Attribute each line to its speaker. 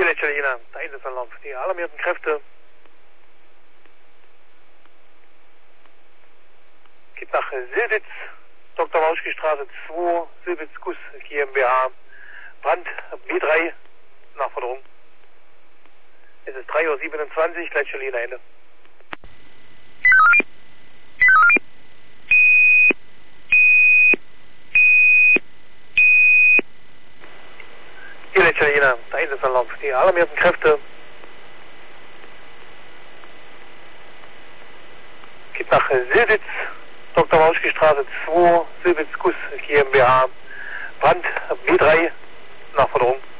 Speaker 1: Hier Italiener, der Einsatzanlauf. Die alarmierten Kräfte. Geht nach Silbitz, Dr. Mauschke-Straße 2, Silbitz Guss GmbH. Brand B3, Nachforderung. Es ist 3:27 Uhr, gleich Berlin Ende. Hier Italiener, der Einsatzanlauf. Die alarmierten Kräfte. Geht nach Silbitz, Dr. Mauschke-Straße 2, Silbitz Guss GmbH. Brand B3, Nachforderung.